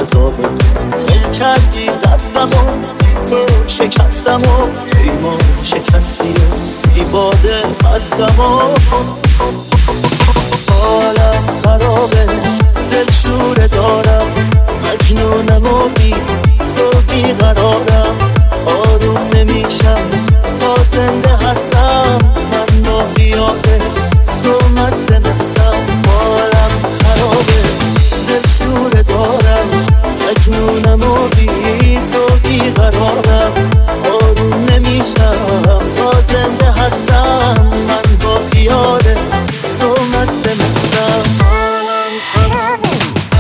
عذابه. ول کردی دستمو، بی تو شکستمو، پیمان شکستی و بی باده هستمو. حالم خرابه، دلشوره دارم، مجنونم و بی تو بیقرارم. آروم نمیشم تا زنده هستم، من با خیاله تو مستم. حالم خرابه، دلشوره دارم، مجنونم و بی تو بیقرارم. آروم نمیشم تا زنده هستم، من با خیاله تو مستم. حالم خرابه.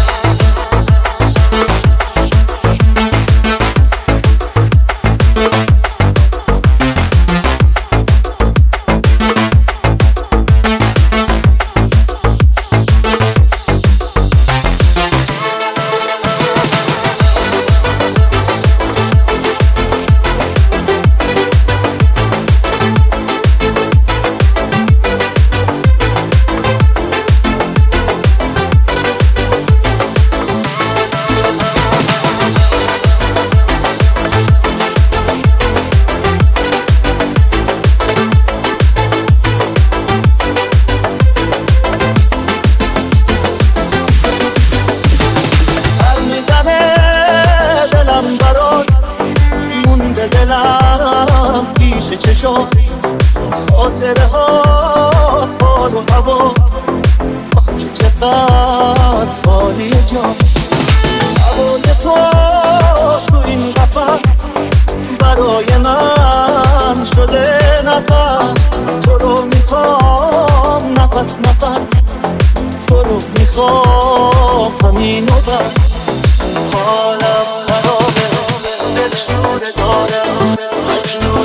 دلم پیش چشات، خاطره هات، حال و هوات، آخ که چقدر خالی جات. هوای تو این قفس برای من شده نفس. تو رو میخوام نفس نفس، تو رو میخوام همین و بس. حالم خرابه، دلشوره دارم، مجنون